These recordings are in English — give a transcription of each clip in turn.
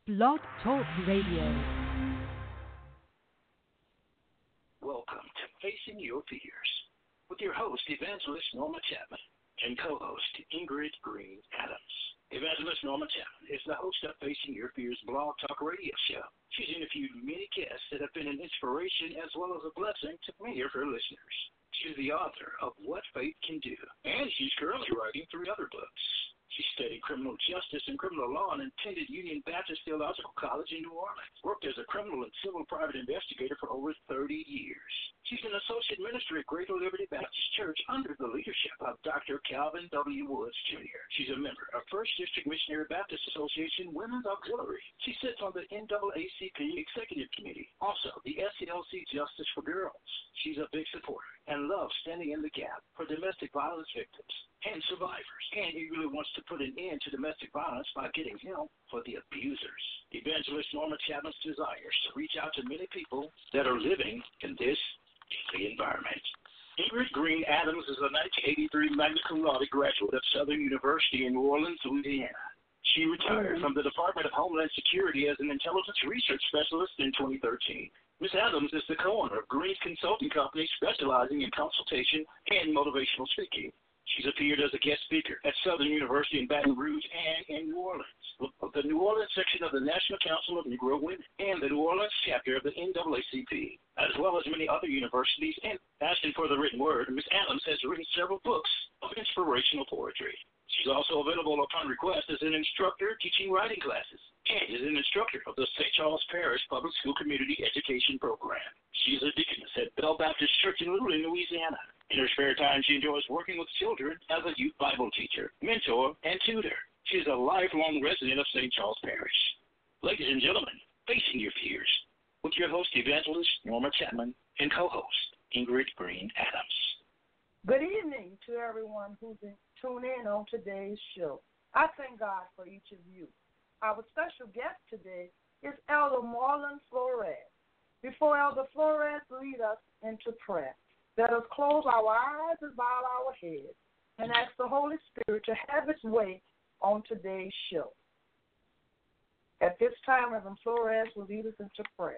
Blog Talk Radio. Welcome to Facing Your Fears with your host, Evangelist Norma Chapman, and co-host Ingrid Green Adams. Evangelist Norma Chapman is the host of Facing Your Fears blog talk radio show. She's interviewed many guests that have been an inspiration as well as a blessing to many of her listeners. She's the author of What Faith Can Do, and she's currently writing 3 other books. She studied criminal justice and criminal law and attended Union Baptist Theological College in New Orleans. Worked as a criminal and civil private investigator for over 30 years. She's an associate minister at Greater Liberty Baptist Church under the leadership of Dr. Calvin W. Woods, Jr. She's a member of First District Missionary Baptist Association Women's Auxiliary. She sits on the NAACP Executive Committee, also the SCLC Justice for Girls. She's a big supporter and loves standing in the gap for domestic violence victims and survivors, and he really wants to put an end to domestic violence by getting help for the abusers. Evangelist Norma Chapman's desires to reach out to many people that are living in this deadly environment. Ingrid Green Adams is a 1983 magna cum laude graduate of Southern University in New Orleans, Louisiana. She retired from the Department of Homeland Security as an intelligence research specialist in 2013. Ms. Adams is the co-owner of Green's Consulting Company, specializing in consultation and motivational speaking. She's appeared as a guest speaker at Southern University in Baton Rouge and in New Orleans, the New Orleans section of the National Council of Negro Women, and the New Orleans chapter of the NAACP, as well as many other universities. And passion for the written word, Ms. Adams has written several books of inspirational poetry. She's also available upon request as an instructor teaching writing classes and is an instructor of the St. Charles Parish Public School Community Education Program. She is a deaconess at Bell Baptist Church in Luling, Louisiana. In her spare time, she enjoys working with children as a youth Bible teacher, mentor, and tutor. She is a lifelong resident of St. Charles Parish. Ladies and gentlemen, Facing Your Fears, with your host, Evangelist Norma Chapman, and co-host, Ingrid Green Adams. Good evening to everyone who's tuned in on today's show. I thank God for each of you. Our special guest today is Elder Marlon Flores. Before Elder Flores lead us into prayer, let us close our eyes and bow our heads and ask the Holy Spirit to have its way on today's show. At this time, Reverend Flores will lead us into prayer.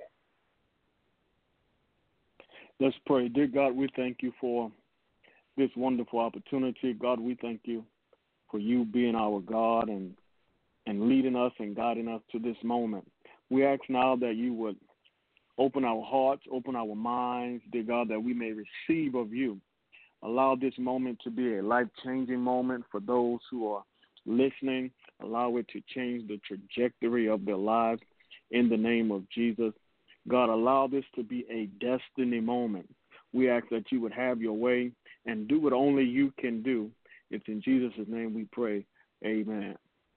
Let's pray. Dear God, we thank you for this wonderful opportunity. God, we thank you for you being our God and leading us and guiding us to this moment. We ask now that you would open our hearts, open our minds, dear God, that we may receive of you. Allow this moment to be a life-changing moment for those who are listening. Allow it to change the trajectory of their lives in the name of Jesus. God, allow this to be a destiny moment. We ask that you would have your way and do what only you can do. It's in Jesus' name we pray. Amen.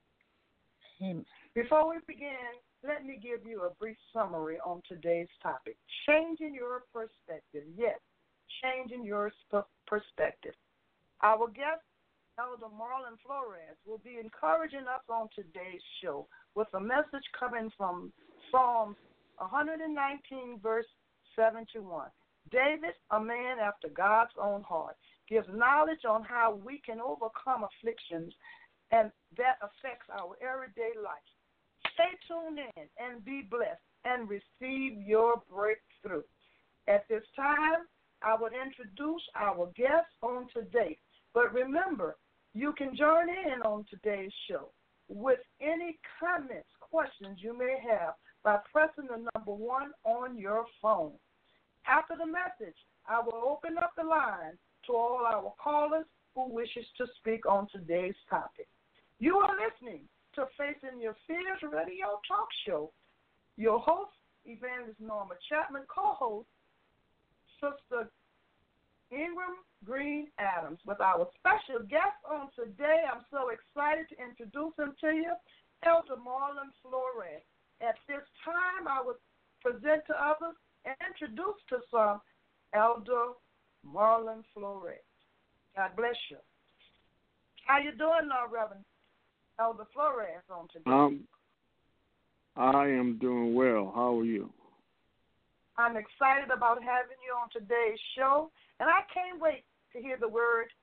Before we begin, let me give you a brief summary on today's topic. Changing your perspective. Yes, changing your perspective. Our guest, Elder Marlon Flores, will be encouraging us on today's show with a message coming from Psalms 119, verse 71. David, a man after God's own heart, gives knowledge on how we can overcome afflictions and that affects our everyday life. Stay tuned in and be blessed and receive your breakthrough. At this time, I would introduce our guest on today. But remember, you can join in on today's show with any comments, questions you may have by pressing the number 1 on your phone. After the message, I will open up the line to all our callers who wishes to speak on today's topic. You are listening to Facing Your Fears radio talk show. Your host, Evangelist Norma Chapman, co-host, Sister Ingrid Green Adams, with our special guest on today. I'm so excited to introduce him to you, Elder Marlon Flores. At this time, I will present to others and introduce to some Elder Marlon Flores. God bless you. How you doing now, Reverend Elder Flores, on today? I am doing well. How are you? I'm excited about having you on today's show, and I can't wait to hear the word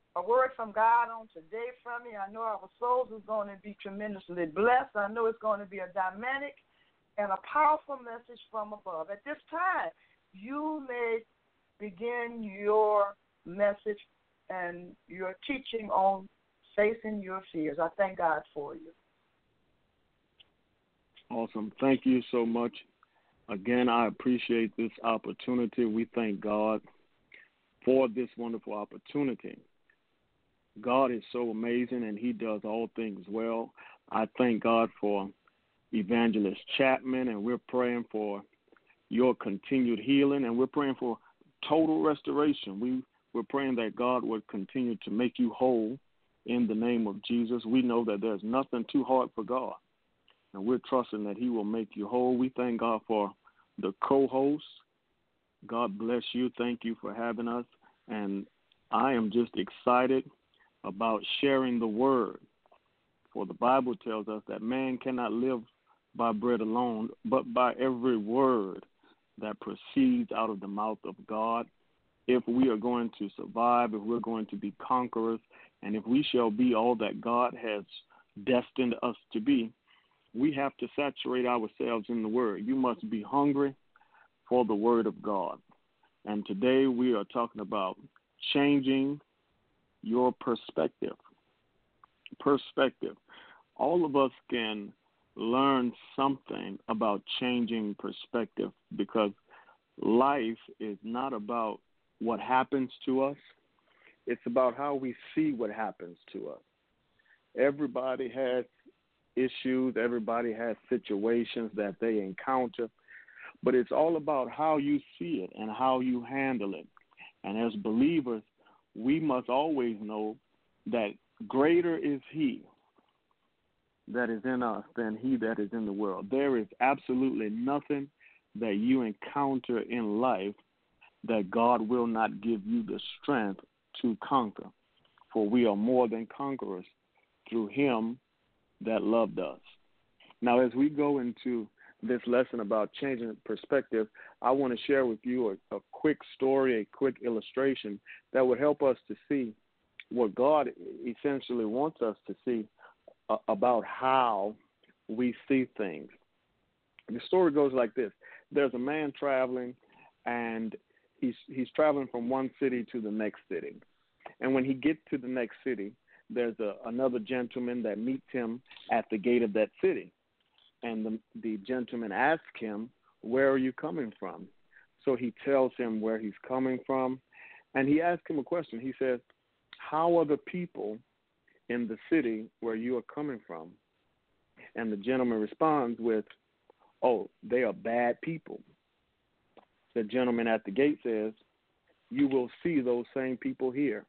a word from God on today from me. I know our souls is going to be tremendously blessed. I know it's going to be a dynamic and a powerful message from above. At this time, you may begin your message and your teaching on facing your fears. I thank God for you. Awesome. Thank you so much. Again, I appreciate this opportunity. We thank God for this wonderful opportunity. God is so amazing, and he does all things well. I thank God for Evangelist Chapman, and we're praying for your continued healing, and we're praying for total restoration. We're praying that God would continue to make you whole in the name of Jesus. We know that there's nothing too hard for God, and we're trusting that he will make you whole. We thank God for the co-host. God bless you. Thank you for having us, and I am just excited about sharing the word. For the Bible tells us that man cannot live by bread alone, but by every word that proceeds out of the mouth of God. If we are going to survive, if we're going to be conquerors, and if we shall be all that God has destined us to be, we have to saturate ourselves in the word. You must be hungry for the word of God. And today we are talking about changing your perspective. Perspective. All of us can learn something about changing perspective, because life is not about what happens to us. It's about how we see what happens to us. Everybody has issues. Everybody has situations that they encounter, but it's all about how you see it and how you handle it. And as believers, we must always know that greater is he that is in us than he that is in the world. There is absolutely nothing that you encounter in life that God will not give you the strength to conquer. For we are more than conquerors through him that loved us. Now, as we go into this lesson about changing perspective, I want to share with you a quick story, a quick illustration that would help us to see what God essentially wants us to see about how we see things. The story goes like this. There's a man traveling, and he's traveling from one city to the next city. And when he gets to the next city, there's another gentleman that meets him at the gate of that city. And the gentleman asks him, "Where are you coming from?" So he tells him where he's coming from. And he asks him a question. He says, "How are the people in the city where you are coming from?" And the gentleman responds with, "Oh, they are bad people." The gentleman at the gate says, "You will see those same people here."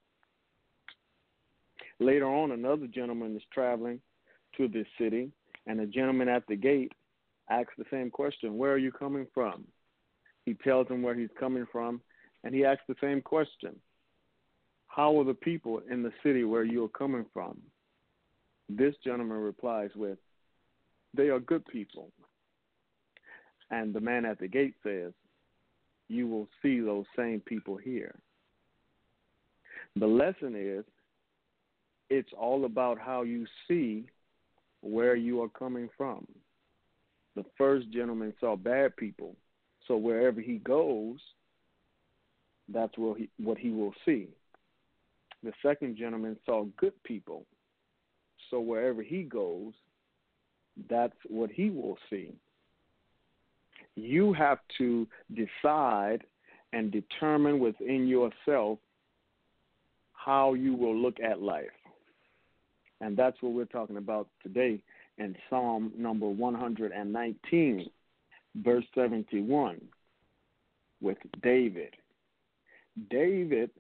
Later on, another gentleman is traveling to this city, and the gentleman at the gate asks the same question, "Where are you coming from?" He tells him where he's coming from, and he asks the same question, "How are the people in the city where you are coming from?" This gentleman replies with, "They are good people." And the man at the gate says, "You will see those same people here." The lesson is, it's all about how you see where you are coming from. The first gentleman saw bad people, so wherever he goes, that's what he will see. The second gentleman saw good people, so wherever he goes, that's what he will see. You have to decide and determine within yourself how you will look at life. And that's what we're talking about today in Psalm number 119, verse 71, with David. David,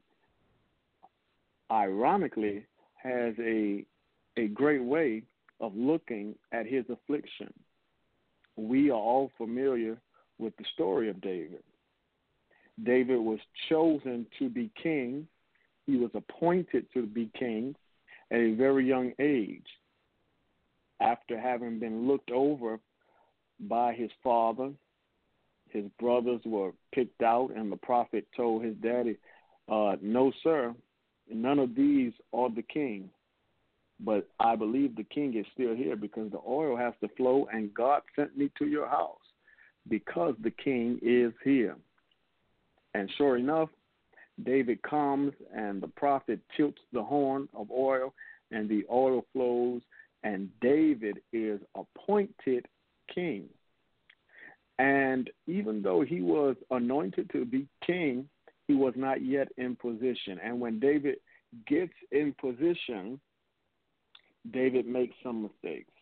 ironically, has a great way of looking at his affliction. We are all familiar with the story of David. David was chosen to be king. He was appointed to be king at a very young age, after having been looked over by his father. His brothers were picked out, and the prophet told his daddy, "No, sir, None of these are the king. But I believe the king is still here because the oil has to flow, and God sent me to your house because the king is here. And sure enough, David comes, and the prophet tilts the horn of oil, and the oil flows, and David is appointed king. And even though he was anointed to be king, he was not yet in position. And when David gets in position, David makes some mistakes.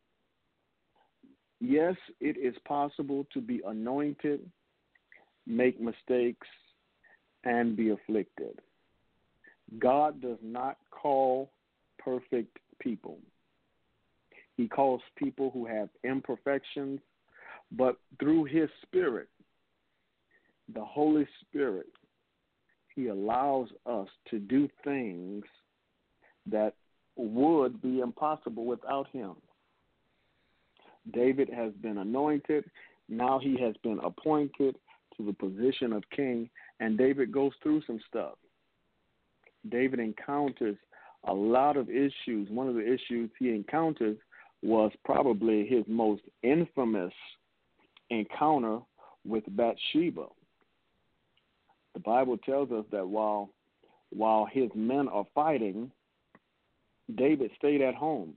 Yes, it is possible to be anointed, make mistakes, and be afflicted. God does not call perfect people. He calls people who have imperfections, but through his Spirit, the Holy Spirit, he allows us to do things that would be impossible without him. David has been anointed. Now he has been appointed to the position of king, and David goes through some stuff. David encounters a lot of issues. One of the issues he encounters was probably his most infamous encounter with Bathsheba. The Bible tells us that while his men are fighting, David stayed at home.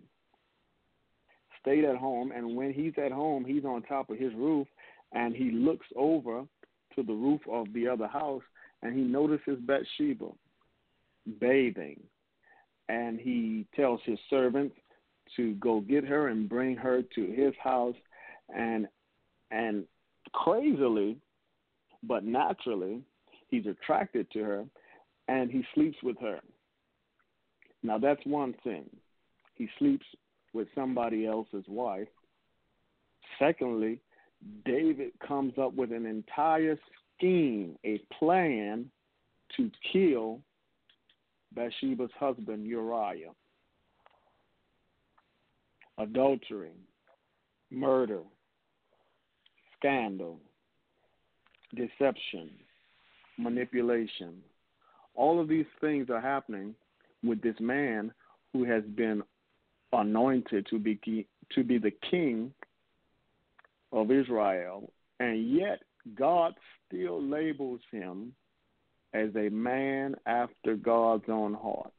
And when he's at home, he's on top of his roof, and he looks over to the roof of the other house, and he notices Bathsheba bathing. And he tells his servant to go get her and bring her to his house, and crazily, but naturally, he's attracted to her, and he sleeps with her. Now, that's one thing. He sleeps with somebody else's wife. Secondly, David comes up with an entire scheme, a plan to kill Bathsheba's husband, Uriah. Adultery, murder, scandal, deception, manipulation. All of these things are happening with this man who has been anointed to be the king of Israel, and yet God still labels him as a man after God's own heart.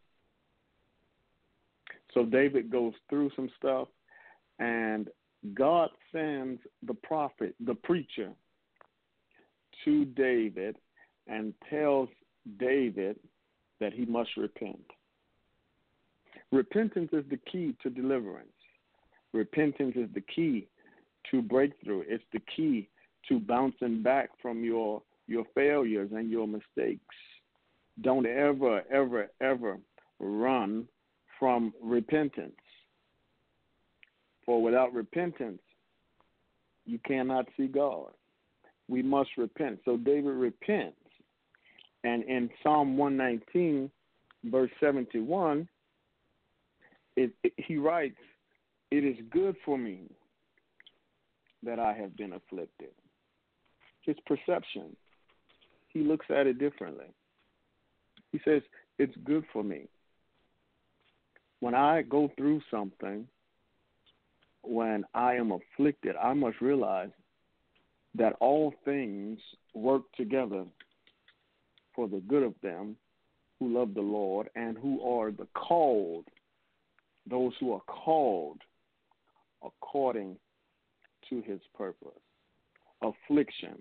So David goes through some stuff, and God sends the prophet, the preacher, to David and tells David that he must repent. Repentance is the key to deliverance. Repentance is the key to breakthrough. It's the key to bouncing back from your failures and your mistakes. Don't ever, ever, ever run from repentance. For without repentance, you cannot see God. We must repent. So David repents. And in Psalm 119, verse 71, he writes, "It is good for me that I have been afflicted." His perception, he looks at it differently. He says, it's good for me. When I go through something, when I am afflicted, I must realize that all things work together for the good of them who love the Lord and who are the called, those who are called according to his purpose. Affliction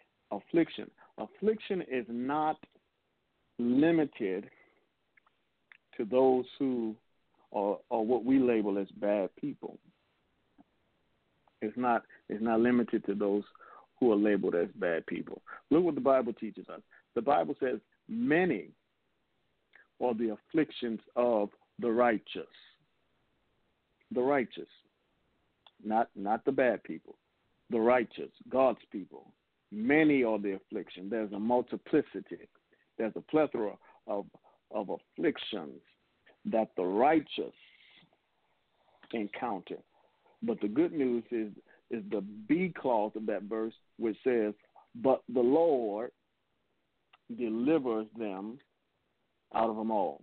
is not limited to those who are what we label as bad people. It's not limited to those who are labeled as bad people. Look what the Bible teaches us. The Bible says many are the afflictions of the righteous. The righteous, not the bad people. The righteous, God's people. Many are the affliction. There's a multiplicity. There's a plethora of afflictions that the righteous encounter. But the good news is the B clause of that verse, which says, "But the Lord delivers them out of them all.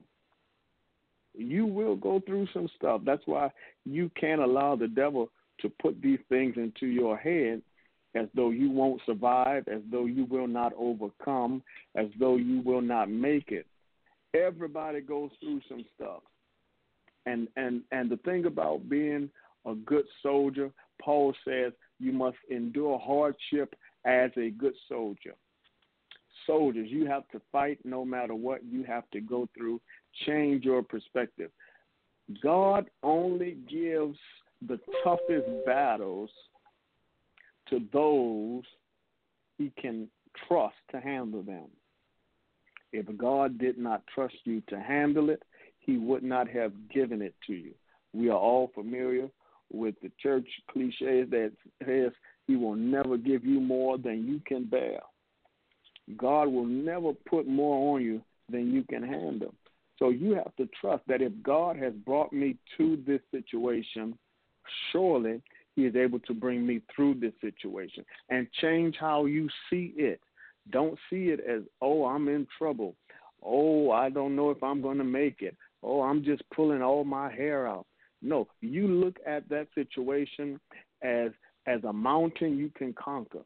You will go through some stuff. That's why you can't allow the devil to put these things into your head as though you won't survive, as though you will not overcome, as though you will not make it. Everybody goes through some stuff. And the thing about being a good soldier, Paul says you must endure hardship as a good soldier. Soldiers, you have to fight no matter what you have to go through. Change your perspective. God only gives the toughest battles to those he can trust to handle them. If God did not trust you to handle it, he would not have given it to you. We are all familiar with the church cliches that says he will never give you more than you can bear. God will never put more on you than you can handle. So you have to trust that if God has brought me to this situation, surely he is able to bring me through this situation and change how you see it. Don't see it as, oh, I'm in trouble. Oh, I don't know if I'm going to make it. Oh, I'm just pulling all my hair out. No, you look at that situation as a mountain you can conquer.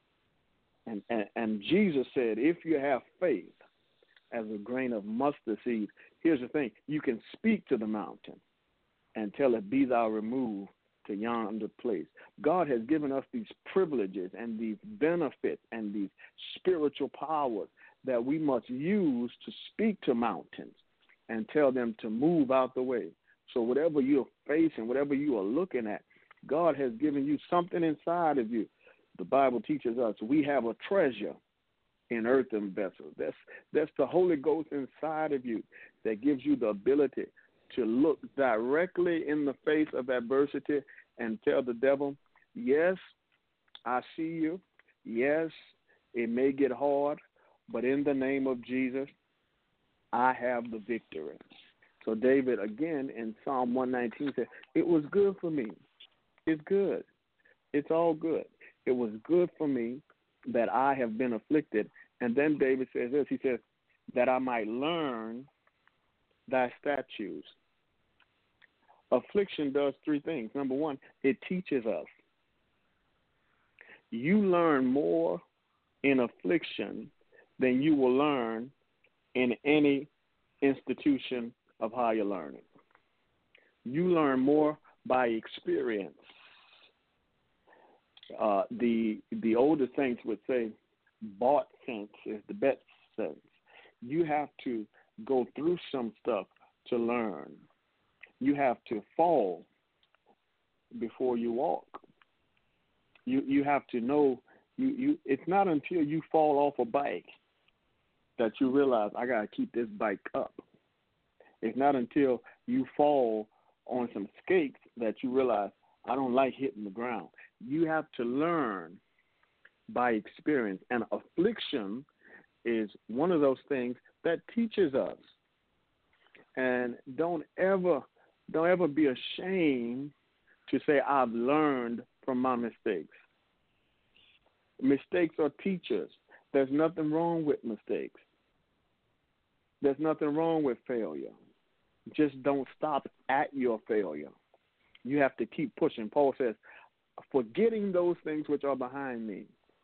And Jesus said, if you have faith as a grain of mustard seed, here's the thing, you can speak to the mountain and tell it, be thou removed to yonder place. God has given us these privileges and these benefits and these spiritual powers that we must use to speak to mountains and tell them to move out the way. So whatever you're facing, whatever you are looking at, God has given you something inside of you. The Bible teaches us we have a treasure in earthen vessels. That's the Holy Ghost inside of you that gives you the ability to look directly in the face of adversity and tell the devil, yes, I see you. Yes, it may get hard, but in the name of Jesus, I have the victory. So David, again, in Psalm 119 said, it was good for me. It's good. It's all good. It was good for me that I have been afflicted. And then David says this, he says, that I might learn thy statutes. Affliction does three things. Number one, it teaches us. You learn more in affliction than you will learn in any institution of higher learning. You learn more by experience. The older saints would say, bought sense is the best sense. You have to go through some stuff to learn. You have to fall before you walk. You have to know. It's not until you fall off a bike that you realize I got to keep this bike up. It's not until you fall on some skates that you realize I don't like hitting the ground. You have to learn by experience, and affliction is one of those things that teaches us. And don't ever be ashamed to say I've learned from my mistakes. Mistakes are teachers. There's nothing wrong with mistakes. There's nothing wrong with failure. Just don't stop at your failure. You have to keep pushing. Paul says, forgetting those things which are behind me,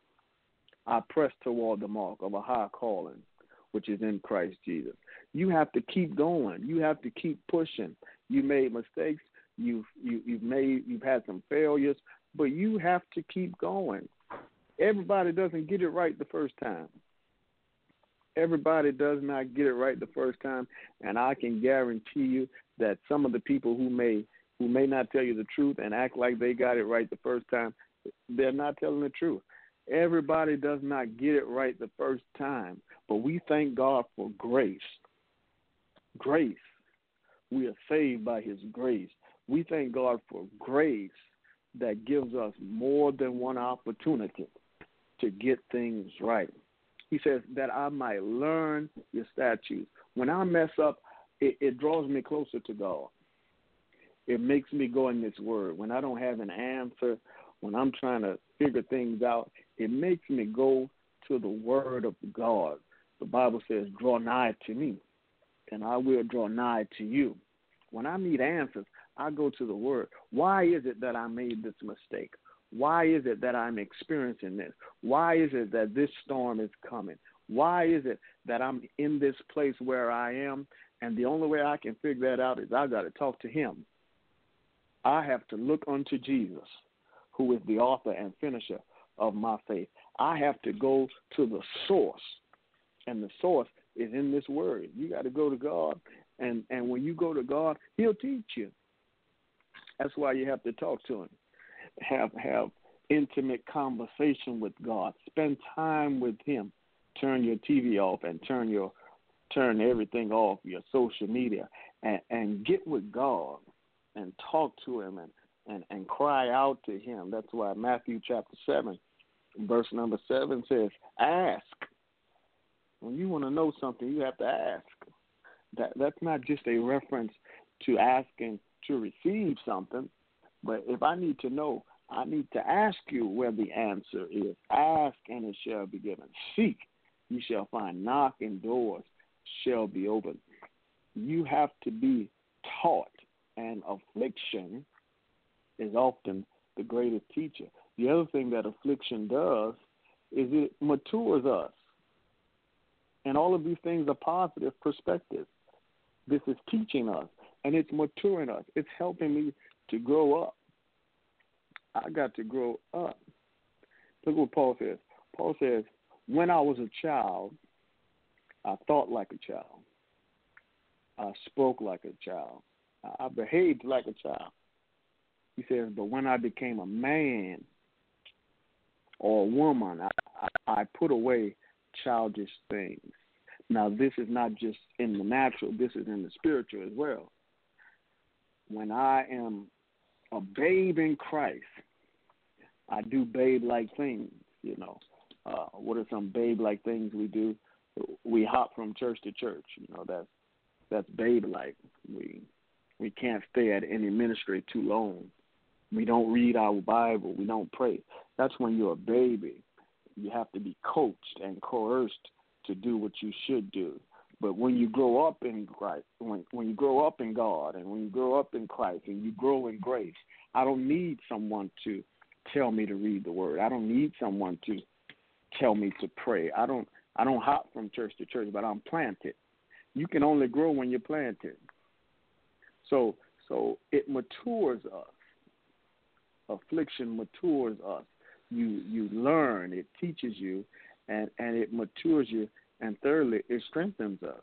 I press toward the mark of a high calling, which is in Christ Jesus. You have to keep going. You have to keep pushing. You made mistakes. You've had some failures, but you have to keep going. Everybody doesn't get it right the first time. Everybody does not get it right the first time, and I can guarantee you that some of the people who may not tell you the truth and act like they got it right the first time, they're not telling the truth. Everybody does not get it right the first time, but we thank God for grace. Grace. We are saved by his grace. We thank God for grace that gives us more than one opportunity to get things right. He says that I might learn your statutes. When I mess up, it draws me closer to God. It makes me go in this word. When I don't have an answer, when I'm trying to figure things out, it makes me go to the word of God. The Bible says, draw nigh to me, and I will draw nigh to you. When I need answers, I go to the Word. Why is it that I made this mistake? Why is it that I'm experiencing this? Why is it that this storm is coming? Why is it that I'm in this place where I am? And the only way I can figure that out is I got to talk to Him. I have to look unto Jesus, who is the author and finisher of my faith. I have to go to the source, and the source is in this Word. You got to go to God, and when you go to God, He'll teach you. That's why you have to talk to Him. Have intimate conversation with God. Spend time with Him. Turn your TV off and turn everything off, your social media, and get with God and talk to Him and cry out to Him. That's why Matthew chapter 7, verse number 7 says, ask. When you want to know something, you have to ask. That's not just a reference to asking to receive something, but if I need to know, I need to ask you where the answer is. Ask, and it shall be given. Seek, you shall find. Knock, and doors shall be opened. You have to be taught, and affliction is often the greatest teacher. The other thing that affliction does is it matures us. And all of these things are positive perspectives. This is teaching us, and it's maturing us. It's helping me to grow up. I got to grow up. Look what Paul says. Paul says, when I was a child, I thought like a child. I spoke like a child. I behaved like a child. He says, but when I became a man or a woman, I put away childish things. Now, this is not just in the natural. This is in the spiritual as well. When I am a babe in Christ, I do babe-like things, you know. What are some babe-like things we do? We hop from church to church, you know. That's babe-like. We can't stay at any ministry too long. We don't read our Bible. We don't pray. That's when you're a baby. You have to be coached and coerced to do what you should do. But when you grow up in Christ, when you grow up in God, and when you grow up in Christ, and you grow in grace, I don't need someone to tell me to read the Word. I don't need someone to tell me to pray. I don't hop from church to church, but I'm planted. You can only grow when you're planted. So it matures us. Affliction matures us. You learn. It teaches you, and it matures you. And thirdly, it strengthens us.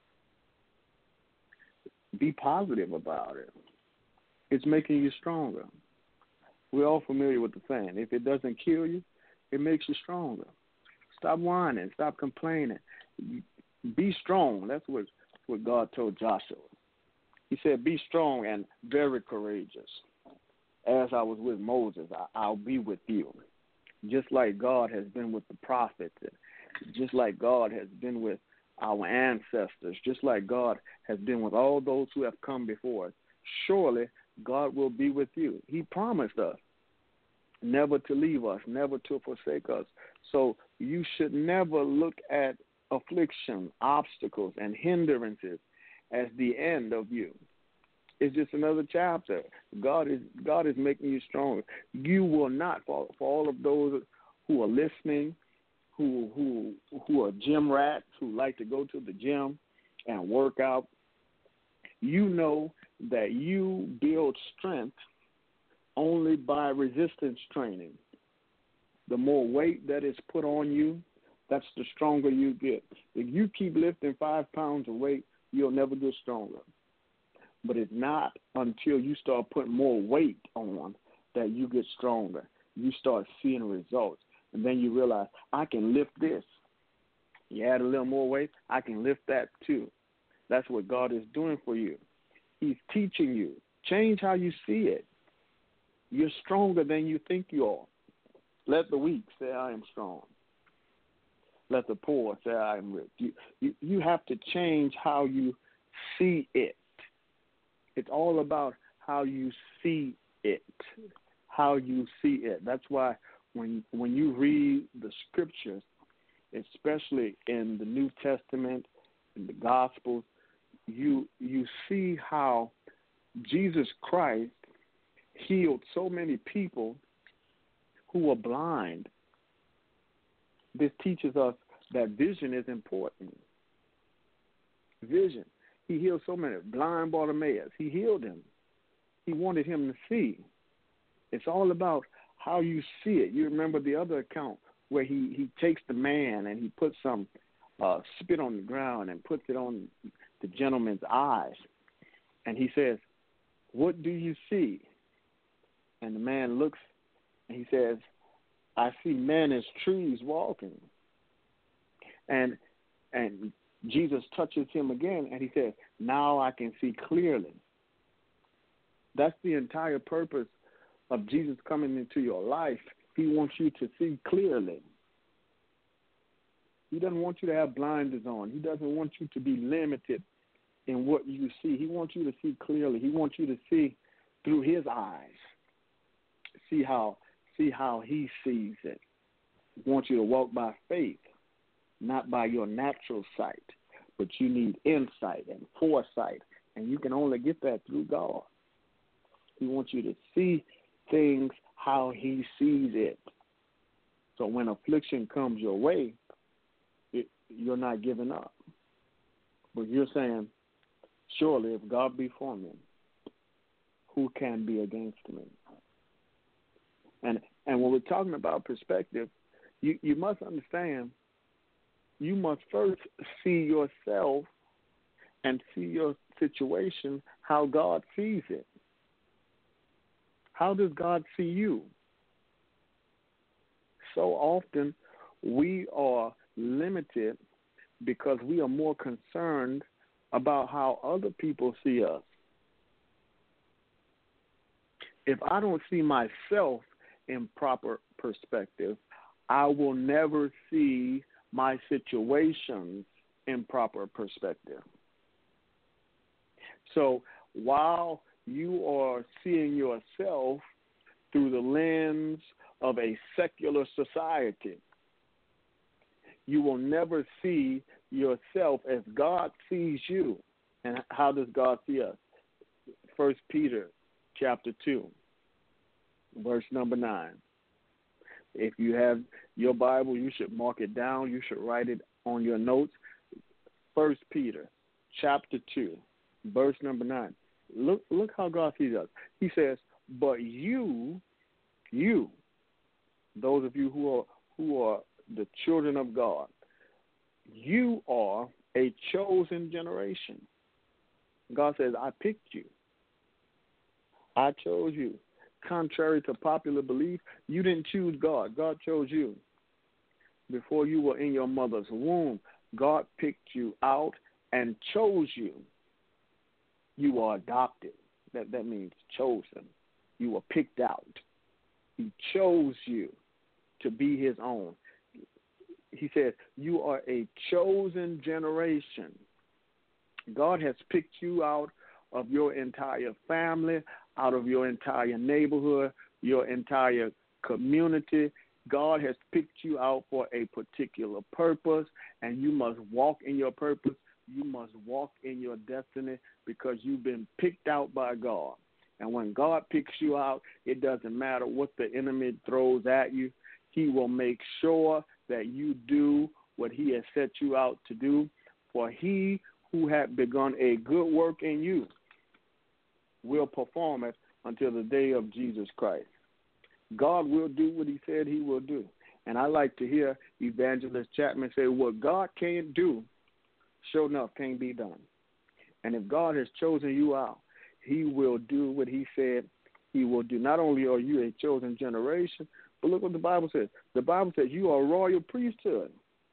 Be positive about it. It's making you stronger. We're all familiar with the saying, if it doesn't kill you, it makes you stronger. Stop whining. Stop complaining. Be strong. That's what God told Joshua. He said, be strong and very courageous. As I was with Moses, I'll be with you. Just like God has been with the prophets, just like God has been with our ancestors, just like God has been with all those who have come before us, surely God will be with you. He promised us never to leave us, never to forsake us. So you should never look at affliction, obstacles, and hindrances as the end of you. It's just another chapter. God is making you stronger. You will not fall. For all of those who are listening, who are gym rats, who like to go to the gym and work out, you know that you build strength only by resistance training. The more weight that is put on you, that's the stronger you get. If you keep lifting 5 pounds of weight, you'll never get stronger. But it's not until you start putting more weight on that you get stronger. You start seeing results. And then you realize, I can lift this. You add a little more weight, I can lift that too. That's what God is doing for you. He's teaching you. Change how you see it. You're stronger than you think you are. Let the weak say, I am strong. Let the poor say, I am rich. You have to change how you see it. It's all about how you see it. How you see it. That's why when you read the scriptures, especially in the New Testament, in the Gospels, you see how Jesus Christ healed so many people who were blind. This teaches us that vision is important. Vision. He healed so many. Blind Bartimaeus, he healed him. He wanted him to see. It's all about how you see it. You remember the other account where he takes the man and he puts some spit on the ground and puts it on the gentleman's eyes. And he says, "What do you see?" And the man looks and he says, "I see men as trees walking." And Jesus touches him again and he says, "Now I can see clearly." That's the entire purpose of Jesus coming into your life. He wants you to see clearly. He doesn't want you to have blinders on. He doesn't want you to be limited in what you see. He wants you to see clearly. He wants you to see through his eyes. See how he sees it. He wants you to walk by faith, not by your natural sight. But you need insight and foresight, and you can only get that through God. He wants you to see things how he sees it. So when affliction comes your way, you're not giving up. But you're saying, surely if God be for me, who can be against me? And when we're talking about perspective, you must understand, you must first see yourself and see your situation how God sees it. How does God see you? So often we are limited because we are more concerned about how other people see us. If I don't see myself in proper perspective, I will never see my situations in proper perspective. So while you are seeing yourself through the lens of a secular society, you will never see yourself as God sees you. And how does God see us? 1 Peter chapter 2, verse number 9. If you have your Bible, you should mark it down. You should write it on your notes. 1 Peter chapter 2, verse number 9. Look how God sees us. He says, "But you, those of you who are the children of God, you are a chosen generation." God says, "I picked you. I chose you." Contrary to popular belief, you didn't choose God. God chose you. Before you were in your mother's womb, God picked you out and chose you. You are adopted. That means chosen. You were picked out. He chose you to be his own. He says, you are a chosen generation. God has picked you out of your entire family, out of your entire neighborhood, your entire community. God has picked you out for a particular purpose, and you must walk in your purpose. You must walk in your destiny because you've been picked out by God. And when God picks you out, it doesn't matter what the enemy throws at you. He will make sure that you do what he has set you out to do. For he who had begun a good work in you will perform it until the day of Jesus Christ. God will do what he said he will do. And I like to hear Evangelist Chapman say, what God can't do, sure enough, can't be done. And if God has chosen you out, he will do what he said he will do. Not only are you a chosen generation, but look what the Bible says. The Bible says you are a royal priesthood.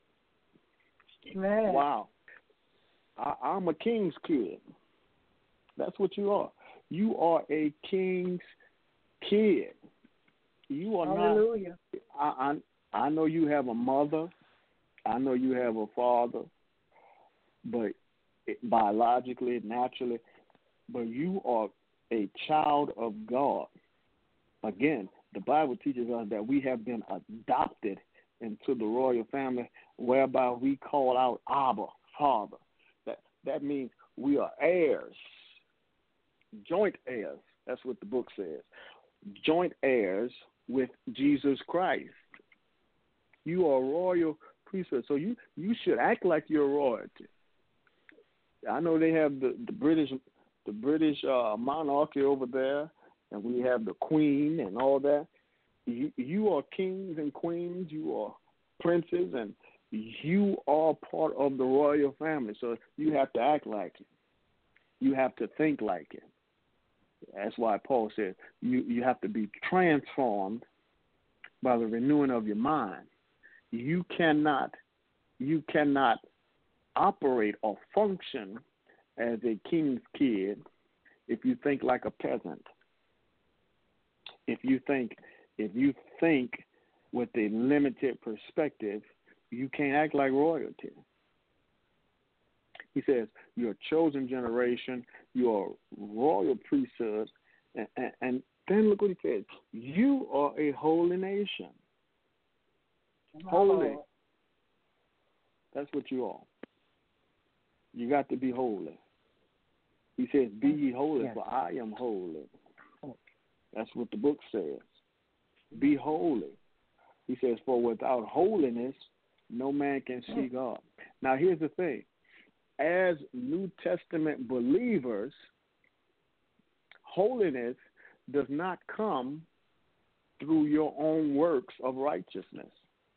Amen. Wow. I'm a king's kid. That's what you are. You are a king's kid. You are Hallelujah. not. I know you have a mother. I know you have a father, but biologically, naturally, but you are a child of God. Again, the Bible teaches us that we have been adopted into the royal family, whereby we call out Abba, Father. That means We are heirs, joint heirs. That's what the book says. Joint heirs with Jesus Christ. You are royal priesthood, so you should act like you're royalty. I know they have the British monarchy over there, and we have the Queen and all that. You are kings and queens. You are princes, and you are part of the royal family. So you have to act like it. You have to think like it. That's why Paul said you have to be transformed by the renewing of your mind. You cannot operate or function as a king's kid if you think like a peasant. If you think with a limited perspective, you can't act like royalty. He says, you're a chosen generation, you're a royal priesthood, and then look what he said. You are a holy nation. Holy. That's what you are. You got to be holy. He says, be ye holy, for I am holy. That's what the book says. Be holy. He says, for without holiness, no man can see God. Now, here's the thing. As New Testament believers, holiness does not come through your own works of righteousness.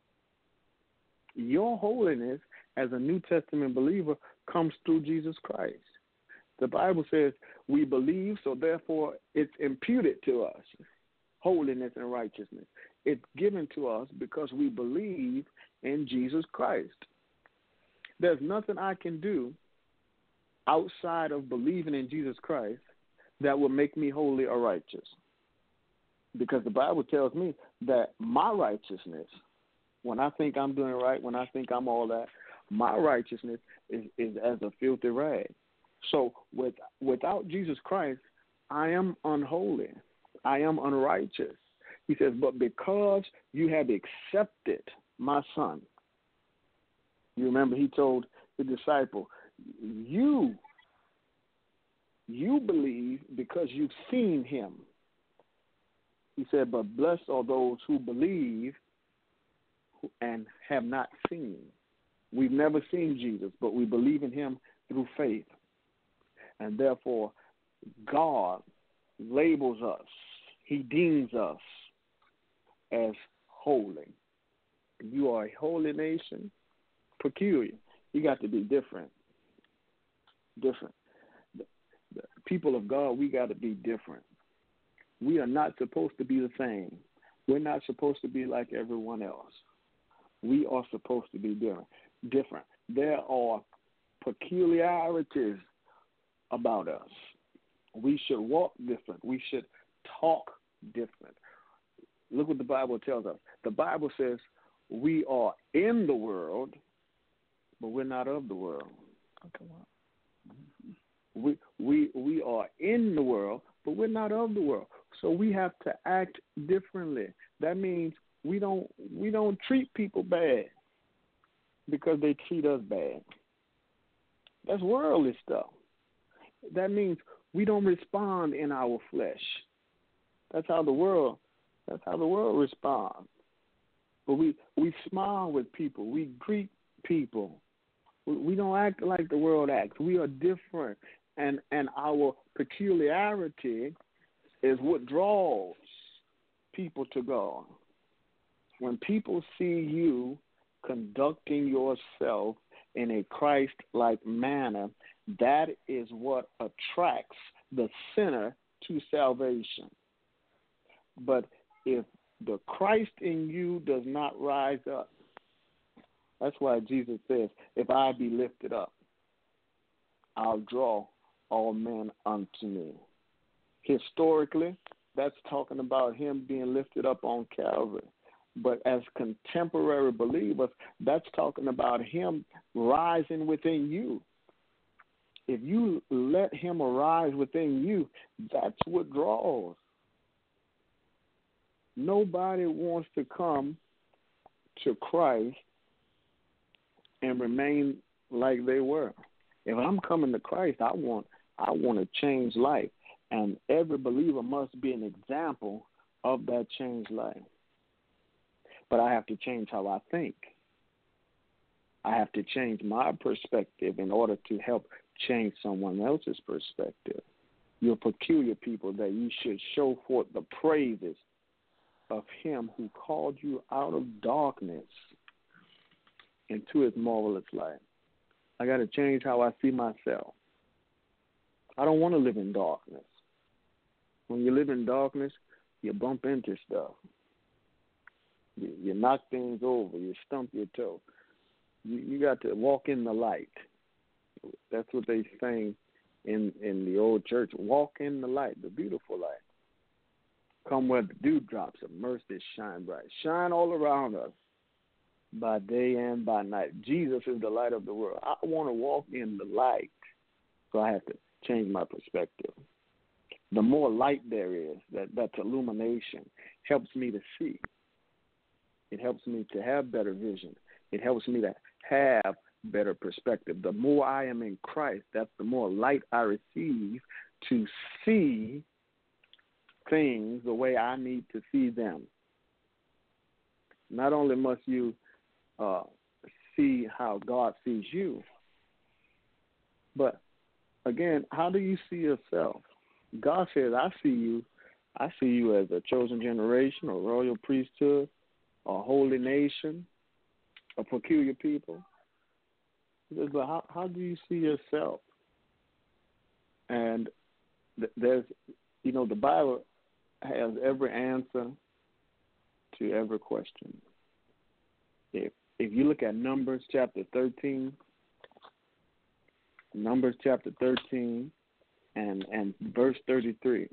Your holiness as a New Testament believer comes through Jesus Christ. The Bible says we believe, so therefore it's imputed to us, holiness and righteousness. It's given to us because we believe in Jesus Christ. There's nothing I can do outside of believing in Jesus Christ that will make me holy or righteous. Because the Bible tells me that my righteousness, when I think I'm doing right, when I think I'm all that, my righteousness is as a filthy rag. So without Jesus Christ, I am unholy. I am unrighteous. He says, but because you have accepted my son, you remember he told the disciple, you believe because you've seen him. He said, but blessed are those who believe and have not seen. We've never seen Jesus, but we believe in him through faith. And therefore, God labels us. He deems us as holy. You are a holy nation, peculiar. You got to be different. Different. The people of God, we got to be different. We are not supposed to be the same. We're not supposed to be like everyone else. We are supposed to be different. There are peculiarities about us. We should walk different. We should talk different. Look what the Bible tells us. The Bible says we are in the world, but we're not of the world. We are in the world, but we're not of the world. So we have to act differently. That means we don't treat people bad because they treat us bad. That's worldly stuff. That means we don't respond in our flesh. That's how the world responds. But we smile with people. We greet people. We don't act like the world acts. We are different. And our peculiarity is what draws people to God. When people see you conducting yourself in a Christ-like manner, that is what attracts the sinner to salvation. But if the Christ in you does not rise up, that's why Jesus says, if I be lifted up, I'll draw all men unto me. Historically, that's talking about him being lifted up on Calvary. But as contemporary believers, that's talking about him rising within you. If you let him arise within you, that's what draws. Nobody wants to come to Christ and remain like they were. If I'm coming to Christ, I want to change life. And every believer must be an example of that changed life. But I have to change how I think. I have to change my perspective in order to help change someone else's perspective. You're peculiar people that you should show forth the praises of him who called you out of darkness into his marvelous light. I got to change how I see myself. I don't want to live in darkness. When you live in darkness, you bump into stuff. You knock things over. You stump your toe. You got to walk in the light. That's what they sing in the old church. Walk in the light, the beautiful light. Come where the dewdrops of mercy shine bright. Shine all around us by day and by night. Jesus is the light of the world. I want to walk in the light, so I have to change my perspective. The more light there is, that's illumination, helps me to see. It helps me to have better vision. It helps me to have better perspective. The more I am in Christ, that's the more light I receive to see things the way I need to see them. Not only must you see how God sees you, but again, how do you see yourself? God says, I see you as a chosen generation, a royal priesthood, a holy nation, a peculiar people. But how do you see yourself? And there's, the Bible has every answer to every question. If you look at Numbers chapter 13, and verse 33,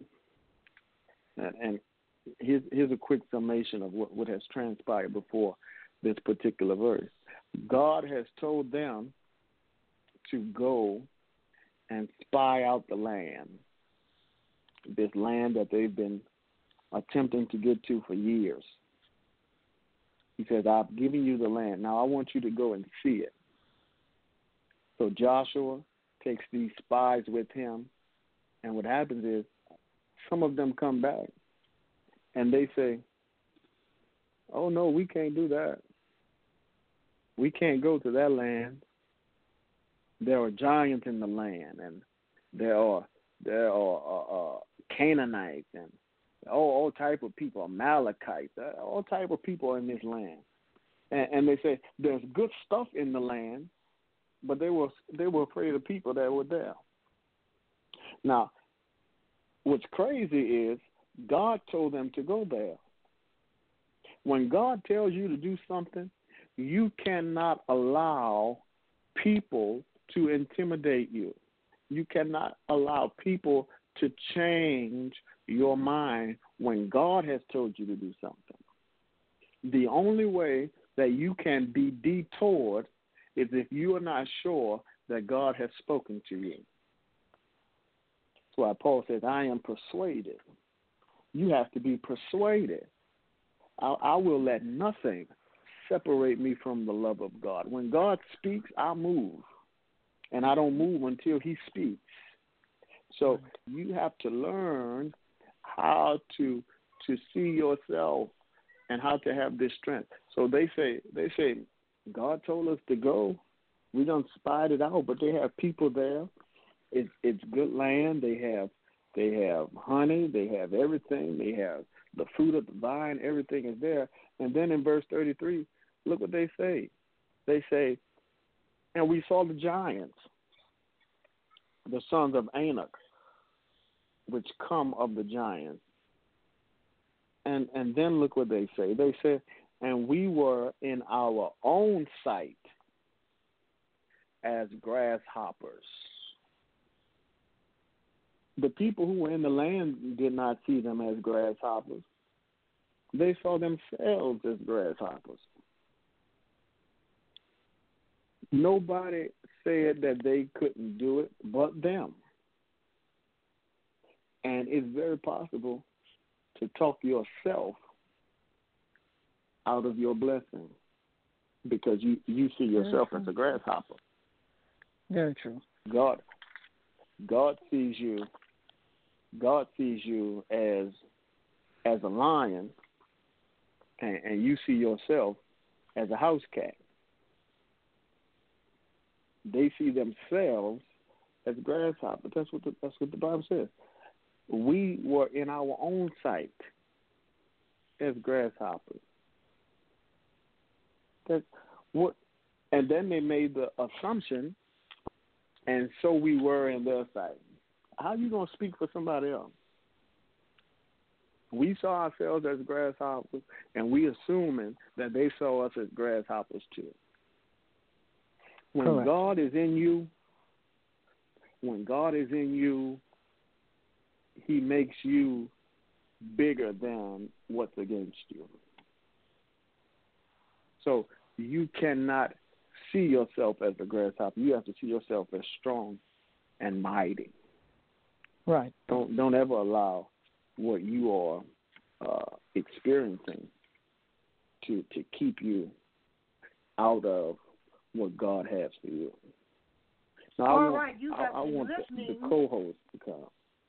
and here's a quick summation of what has transpired before this particular verse. God has told them to go and spy out the land, this land that they've been attempting to get to for years. He says, I've given you the land. Now I want you to go and see it. So Joshua takes these spies with him, and what happens is some of them come back, and they say, oh, no, we can't do that. We can't go to that land. There are giants in the land, and there are Canaanites, and all type of people, Amalekites, all type of people in this land. And they say there's good stuff in the land, but they were afraid of people that were there. Now, what's crazy is God told them to go there. When God tells you to do something, you cannot allow people to intimidate you. You cannot allow people to change your mind when God has told you to do something. The only way that you can be detoured is if you are not sure that God has spoken to you. That's why Paul says, I am persuaded. You have to be persuaded. I will let nothing separate me from the love of God. When God speaks, I move. And I don't move until he speaks. So you have to learn how to see yourself and how to have this strength. So they say, God told us to go. We done spied it out, but they have people there. It's good land. They have honey. They have everything. They have the fruit of the vine. Everything is there. And then in verse 33, look what they say. They say, and we saw the giants, the sons of Anak, which come of the giants. And then look what they say. They say, and we were in our own sight as grasshoppers. The people who were in the land did not see them as grasshoppers. They saw themselves as grasshoppers. Nobody said that they couldn't do it but them. And it's very possible to talk yourself out of your blessing because you see yourself as a grasshopper. Very true. God, God sees you. God sees you as a lion, and you see yourself as a house cat. They see themselves as grasshoppers. That's what the Bible says. We were in our own sight as grasshoppers. That's what, and then they made the assumption, and so we were in their sight. How are you gonna speak for somebody else? We saw ourselves as grasshoppers, and we assuming that they saw us as grasshoppers too. When Correct. God is in you, He makes you bigger than what's against you. So you cannot see yourself as a grasshopper. You have to see yourself as strong and mighty. Right. Don't ever allow what you are experiencing to keep you out of what God has for you. Now, All right, you have I been want listening. the co-host to come.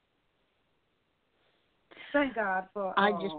Thank God for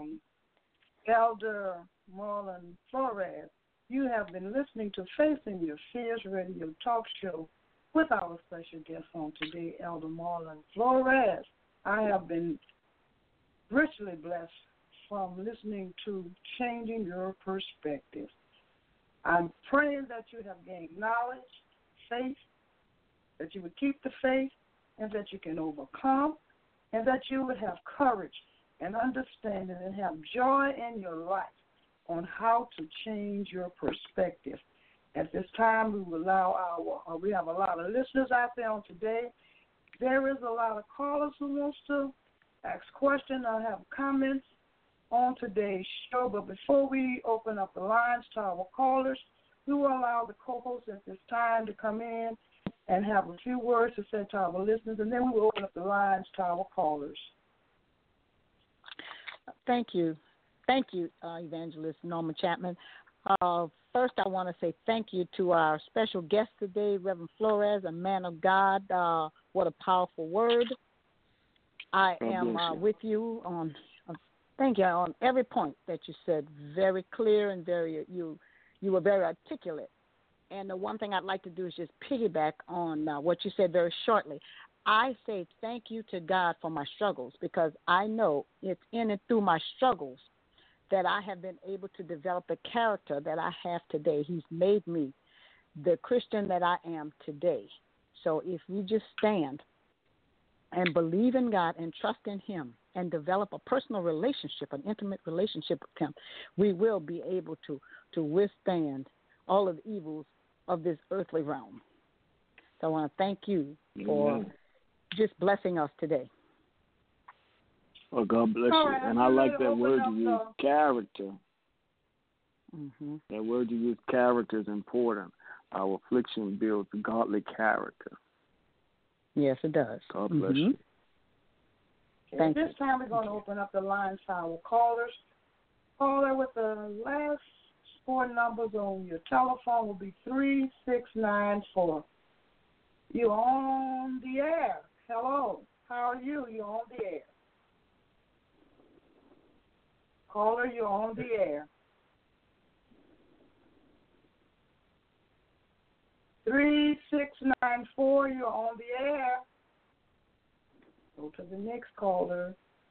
Elder Marlon Flores. You have been listening to Facing Your Fears Radio Talk Show with our special guest on today, Elder Marlon Flores. I have been richly blessed from listening to Changing Your Perspective. I'm praying that you have gained knowledge, faith, that you would keep the faith, and that you can overcome, and that you would have courage and understanding and have joy in your life on how to change your perspective. At this time, we have a lot of listeners out there on today. There is a lot of callers who wants to ask questions or have comments on today's show. But before we open up the lines to our callers, we will allow the co-hosts at this time to come in and have a few words to say to our listeners, and then we will open up the lines to our callers. Thank you. Thank you, Evangelist Norma Chapman. First, I want to say thank you to our special guest today, Reverend Flores, a man of God. What a powerful word. I am with you on, thank you, on every point that you said. Very clear and you were very articulate. And the one thing I'd like to do is just piggyback on what you said very shortly. I say thank you to God for my struggles, because I know it's in and through my struggles that I have been able to develop the character that I have today. He's made me the Christian that I am today. So if we just stand and believe in God and trust in Him and develop a personal relationship, an intimate relationship with Him, we will be able to withstand all of the evils of this earthly realm. So I want to thank you for just blessing us today. Oh, God bless you. And I like that word you use, character. Mm-hmm. That word you use, character, is important. Our affliction builds godly character. Yes, it does. God bless you. At this time, we're going to open up the lines for our callers. Caller with the last four numbers on your telephone will be 3694. You're on the air. Hello. How are you? You're on the air. Caller, you're on the air. 3694, you're on the air. Go to the next caller.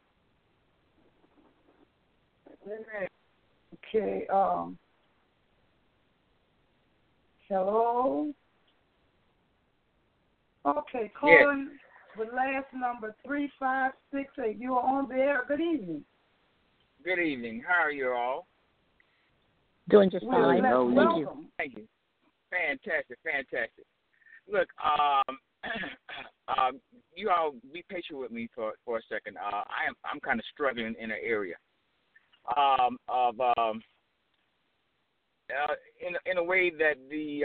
Okay, hello? Okay, caller with last number 3568. You are on the air. Good evening. Good evening. How are you all? Doing just fine. Thank you. Thank you. Fantastic. Look, you all be patient with me for a second. I'm kind of struggling in an area in a way that the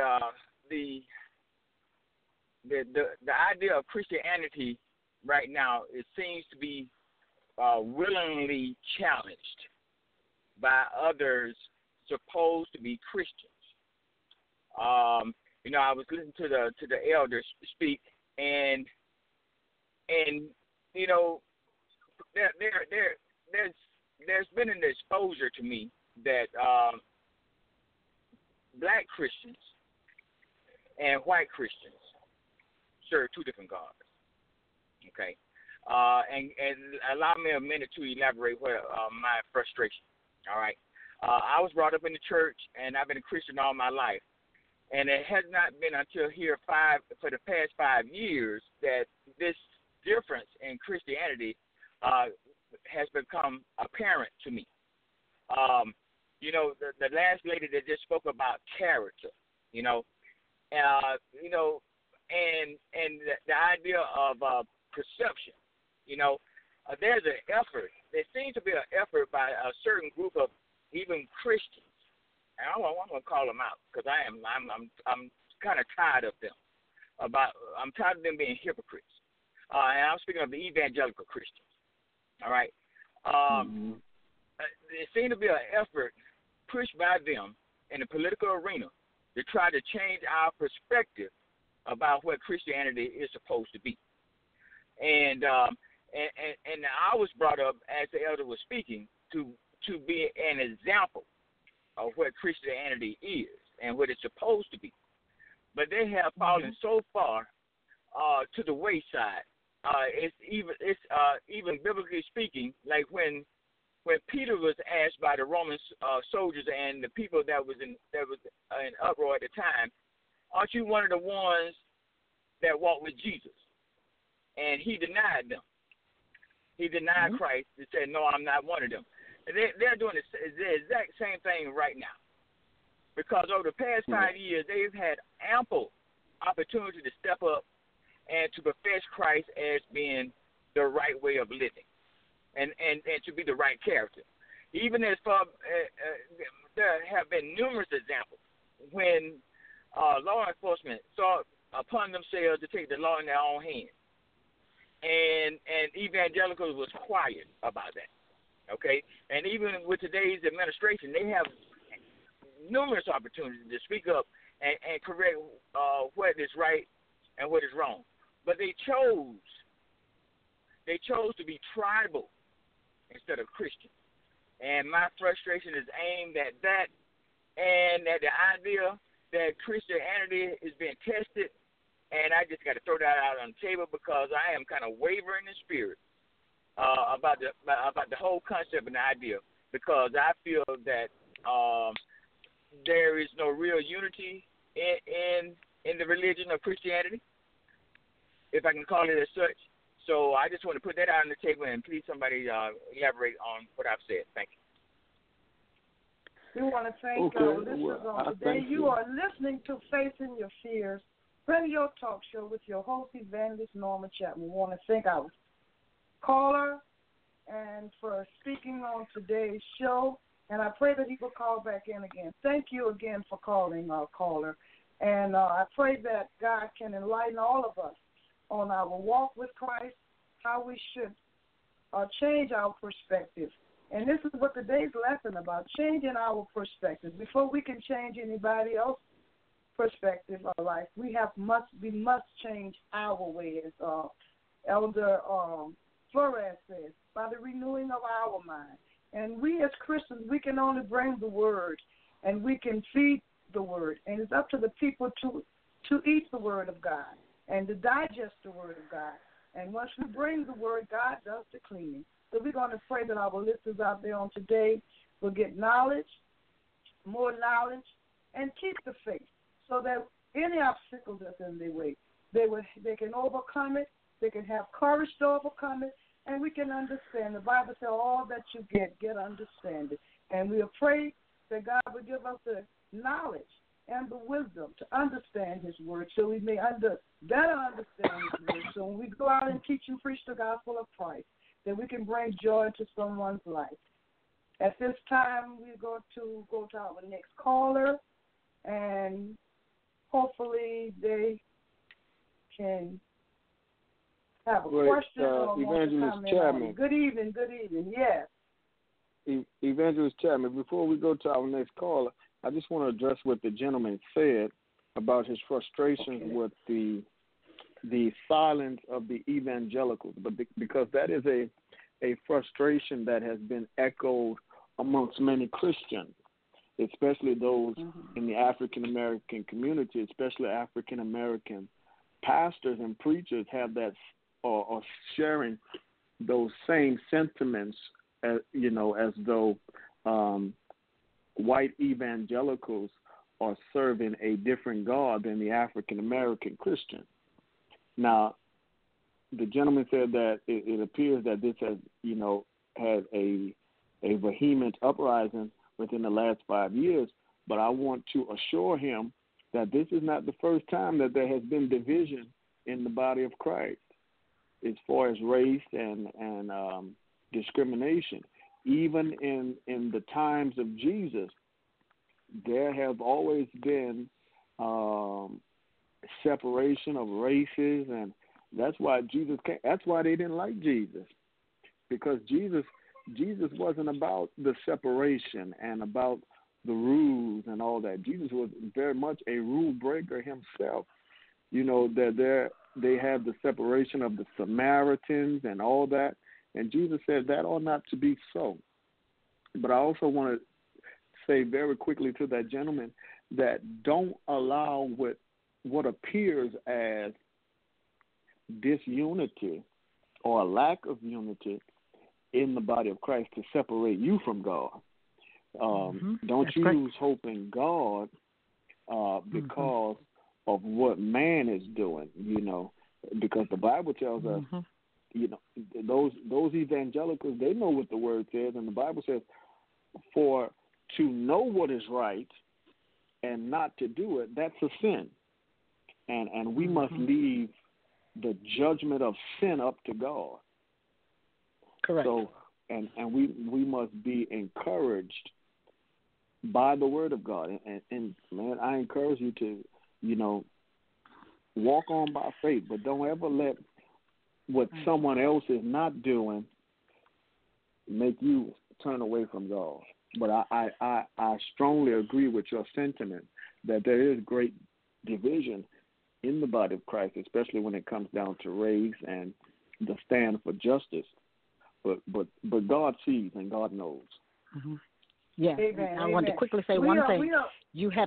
idea of Christianity right now, it seems to be willingly challenged by others supposed to be Christians. I was listening to the elders speak, and you know, there's been an exposure to me that black Christians and white Christians serve two different gods. Okay, and allow me a minute to elaborate what my frustration. All right, I was brought up in the church, and I've been a Christian all my life. And it has not been until for the past 5 years that this difference in Christianity has become apparent to me. You know, the last lady that just spoke about character, you know, and the idea of perception, you know, there's an effort. There seems to be an effort by a certain group of even Christians. And I'm gonna call them out because I'm kind of tired of them. I'm tired of them being hypocrites. And I'm speaking of the evangelical Christians. All right. There seems to be an effort pushed by them in the political arena to try to change our perspective about what Christianity is supposed to be. And I was brought up, as the elder was speaking, to be an example of what Christianity is and what it's supposed to be. But they have fallen so far to the wayside. It's even biblically speaking, like when Peter was asked by the Roman soldiers and the people that was in uproar at the time, aren't you one of the ones that walked with Jesus? And he denied them. He denied Christ and said, no, I'm not one of them. They're doing the exact same thing right now. Because over the past 5 years, they've had ample opportunity to step up and to profess Christ as being the right way of living and to be the right character. Even as far, there have been numerous examples when law enforcement saw upon themselves to take the law in their own hands. And evangelicals was quiet about that. Okay, and even with today's administration, they have numerous opportunities to speak up and correct what is right and what is wrong. But they chose to be tribal instead of Christian. And my frustration is aimed at that and at the idea that Christianity is being tested. And I just got to throw that out on the table because I am kind of wavering in spirit about the whole concept and the idea, because I feel that there is no real unity in the religion of Christianity, if I can call it as such. So I just want to put that out on the table, and please somebody elaborate on what I've said. Thank you. We want to thank our listeners on today. You are listening to Facing Your Fears, radio talk show with your host, Evangelist Norma Chapman. We want to thank our caller and for speaking on today's show, and I pray that he will call back in again. Thank you again for calling our caller, and I pray that God can enlighten all of us on our walk with Christ, how we should change our perspective. And this is what today's lesson about, changing our perspective. Before we can change anybody else's perspective of life, we must change our ways. Elder Flores says, by the renewing of our mind. And we as Christians, we can only bring the word, and we can feed the word. And it's up to the people to eat the word of God and to digest the word of God. And once we bring the word, God does the cleaning. So we're going to pray that our listeners out there on today will get knowledge, more knowledge, and keep the faith, so that any obstacle that's in their way, they can overcome it. They can have courage to overcome it, and we can understand. The Bible says all that you get understanding. And we pray that God will give us the knowledge and the wisdom to understand his word, so we may better understand his word. So when we go out and teach and preach the gospel of Christ, that we can bring joy to someone's life. At this time, we're going to go to our next caller, and hopefully they can have a question or Evangelist Chapman. Good evening, yes. Evangelist Chapman, before we go to our next caller, I just want to address what the gentleman said about his frustration with the the silence of the evangelicals, but because that is a frustration that has been echoed amongst many Christians, especially those in the African American community, especially African American pastors and preachers have that or sharing those same sentiments, as though white evangelicals are serving a different God than the African American Christian. Now, the gentleman said that it appears that this has, had a vehement uprising within the last 5 years, but I want to assure him that this is not the first time that there has been division in the body of Christ as far as race and discrimination. Even in the times of Jesus, there have always been separation of races, and that's why Jesus came. That's why they didn't like Jesus, because Jesus wasn't about the separation and about the rules and all that. Jesus was very much a rule breaker himself. That they have the separation of the Samaritans and all that, and Jesus said that ought not to be so. But I also want to say very quickly to that gentleman that don't allow what appears as disunity or a lack of unity in the body of Christ to separate you from God. Don't That's use great. Hope in God because of what man is doing, because the Bible tells us, those evangelicals, they know what the word says, and the Bible says, for to know what is right and not to do it, that's a sin. And we must leave the judgment of sin up to God. Correct. So, and we must be encouraged by the word of God. And man, I encourage you to, walk on by faith, but don't ever let what someone else is not doing make you turn away from God. But I strongly agree with your sentiment that there is great division in the body of Christ, especially when it comes down to race and the stand for justice. But God sees and God knows. Yeah, Amen. I want to quickly say one thing. You have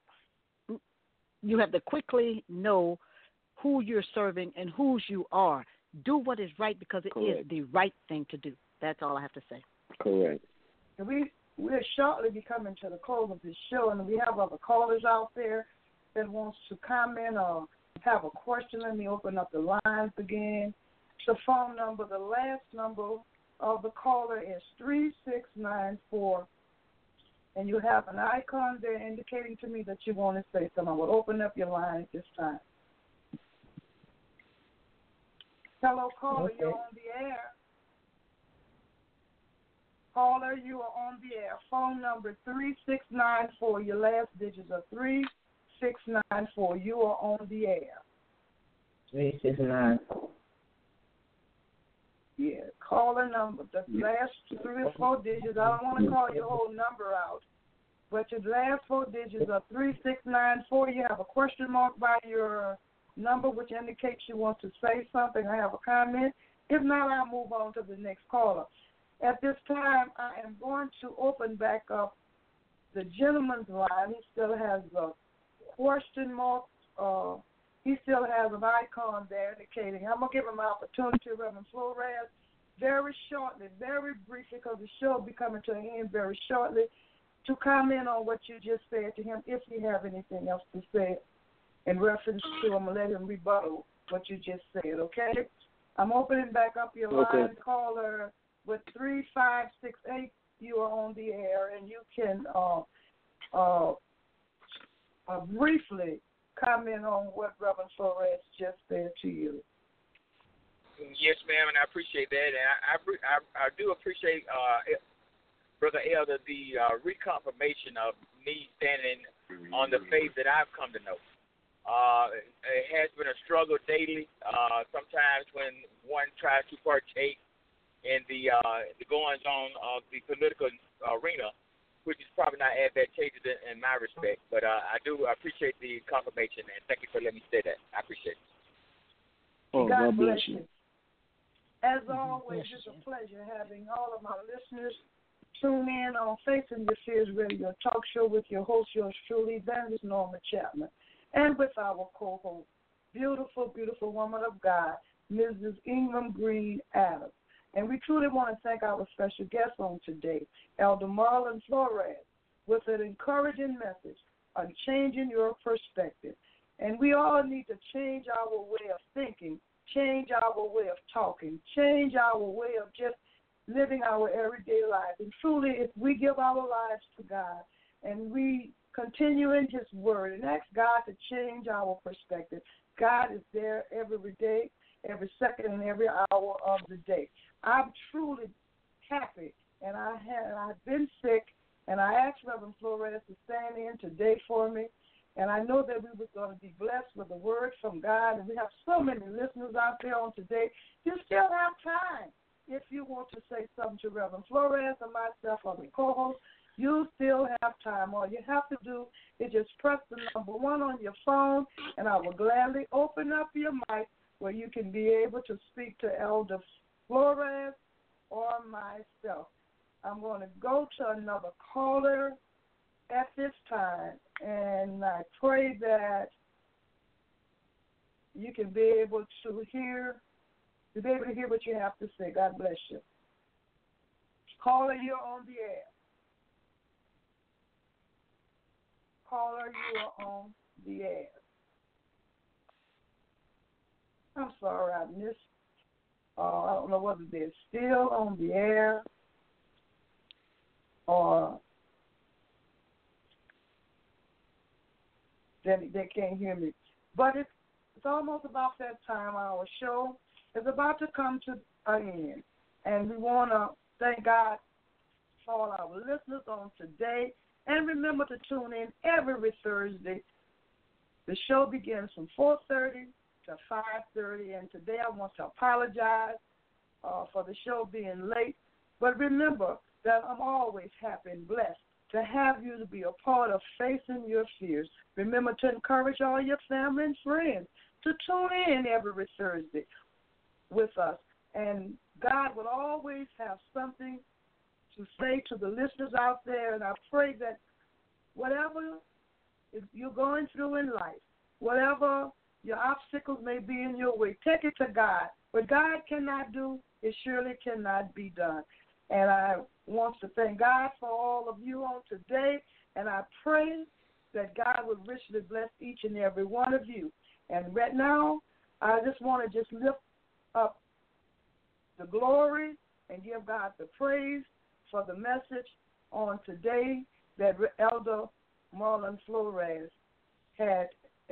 to quickly know who you're serving and whose you are. Do what is right because it Correct. is the right thing to do. That's all I have to say. Correct. We're shortly be coming to the close of this show, and we have other callers out there that wants to comment or have a question. Let me open up the lines again. The phone number, the last number of the caller is 3694, and you have an icon there indicating to me that you want to say something. I will open up your line at this time. Hello, caller, You're on the air. Caller, you are on the air. Phone number 3694. Your last digits are 3694. You are on the air. 3694. Yeah, caller number, the last 3 or 4 digits. I don't want to call your whole number out, but your last 4 digits are 3694. You have a question mark by your number, which indicates you want to say something or have a comment. If not, I'll move on to the next caller. At this time, I am going to open back up the gentleman's line. He still has a question mark. He still has an icon there indicating. I'm going to give him an opportunity, Reverend Flores, very shortly, very briefly, because the show will be coming to an end very shortly, to comment on what you just said to him, if you have anything else to say in reference to him, and let him rebuttal what you just said, okay? I'm opening back up your line, caller, with 3568. You are on the air, and you can briefly comment on what Reverend Flores just said to you. Yes, ma'am, and I appreciate that. And I do appreciate, Brother Elder, the reconfirmation of me standing on the faith that I've come to know. It has been a struggle daily. Sometimes when one tries to partake in the goings-on of the political arena, which is probably not advantageous in my respect. But I appreciate the confirmation, and thank you for letting me say that. I appreciate it. Oh, God bless you. you. As always, it's a pleasure having all of my listeners tune in on Facing Your Fears Radio talk show with your host, yours truly, Evangelist Norma Chapman, and with our co-host, beautiful, beautiful woman of God, Mrs. Ingram Green Adams. And we truly want to thank our special guest on today, Elder Marlon Flores, with an encouraging message on changing your perspective. And we all need to change our way of thinking, change our way of talking, change our way of just living our everyday life. And truly, if we give our lives to God and we continue in His Word and ask God to change our perspective, God is there every day, every second, and every hour of the day. I'm truly happy, and I've been sick, and I asked Reverend Flores to stand in today for me, and I know that we were going to be blessed with a word from God, and we have so many listeners out there on today. You still have time. If you want to say something to Reverend Flores or myself or the co-host, you still have time. All you have to do is just press the number 1 on your phone, and I will gladly open up your mic where you can be able to speak to Elder Flores or myself. I'm going to go to another caller at this time, and I pray that you can be able to hear what you have to say. God bless you. Caller, you're on the air. Caller, you are on the air. I'm sorry, I missed. I don't know whether they're still on the air or they can't hear me. But it's almost about that time. Our show is about to come to an end. And we want to thank God for all our listeners on today. And remember to tune in every Thursday. The show begins from 4:30 to 5:30. And today I want to apologize for the show being late. But remember that I'm always happy and blessed to have you to be a part of Facing Your Fears. Remember to encourage all your family and friends to tune in every Thursday with us. And God will always have something to say to the listeners out there. And I pray that whatever you're going through in life, whatever your obstacles may be in your way, take it to God. What God cannot do, it surely cannot be done. And I want to thank God for all of you on today. And I pray that God will richly bless each and every one of you. And right now, I just want to lift up the glory and give God the praise for the message on today that Elder Marlon Flores had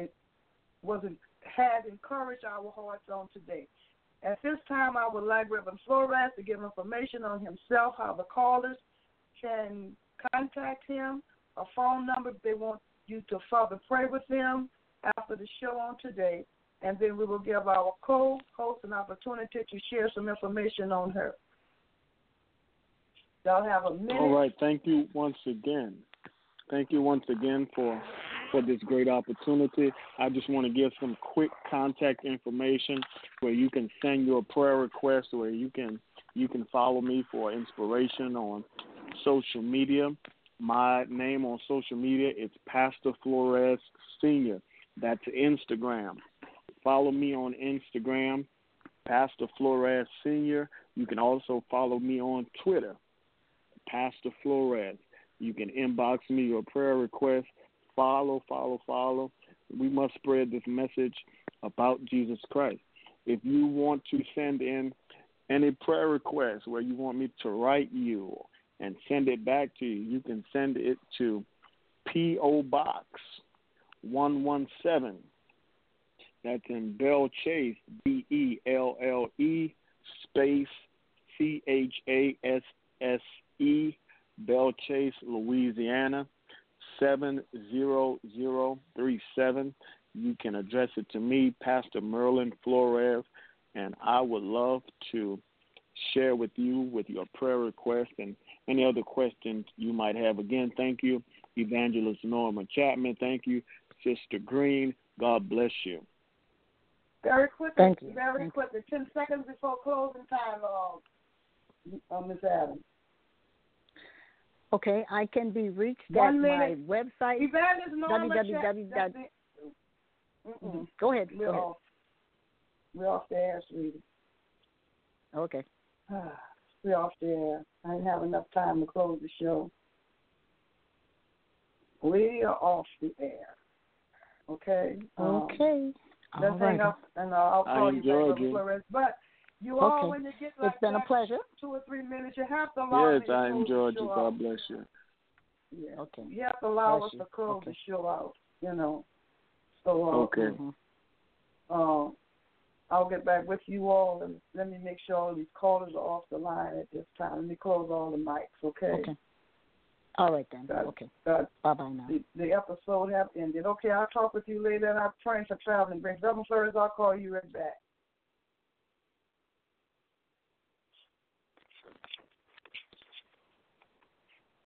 encouraged our hearts on today. At this time, I would like Reverend Flores to give information on himself, how the callers can contact him, a phone number if they want you to further pray with them after the show on today, and then we will give our co-host an opportunity to share some information on her. Y'all have a minute. All right. Thank you once again. Thank you once again for this great opportunity. I just want to give some quick contact information where you can send your prayer request, where you can follow me for inspiration on social media. My name on social media is Pastor Flores Sr. That's Instagram. Follow me on Instagram, Pastor Flores Sr. You can also follow me on Twitter, Pastor Flores. You can inbox me your prayer request. Follow. We must spread this message about Jesus Christ. If you want to send in any prayer requests where you want me to write you and send it back to you, you can send it to P.O. Box 117. That's in Belle Chase, BELLE space CHASSE, Belle Chase, Louisiana, 70037. You can address it to me, Pastor Merlin Flores, and I would love to share with you with your prayer request and any other questions you might have. Again, thank you, Evangelist Norma Chapman. Thank you, Sister Green. God bless you. Very quickly. Thank you. Very Thank quickly. 10 seconds before closing time, Ms. Adams. Okay, I can be reached 1 at minute. my website. Evangelist Norma www. Go ahead. Go ahead. We're off the air, sweetie. Okay. We're off the air. I didn't have enough time to close the show. We are off the air. Okay? Okay. Let's hang up, and I'll call you back, Flores. But you all, when you get like it's been that, a pleasure. 2 or 3 minutes, you have to allow me to close I enjoyed the show you. out. God bless you. Yeah. Okay. You have to allow Bless us you. to close Okay. the show out, you know. So, Okay. I'll get back with you all, and let me make sure all these callers are off the line at this time. Let me close all the mics, okay? Okay. All right, then. Okay. Bye-bye now. The episode have ended. Okay, I'll talk with you later, and I'm praying for traveling grace. Reverend Flores, I'll call you right back.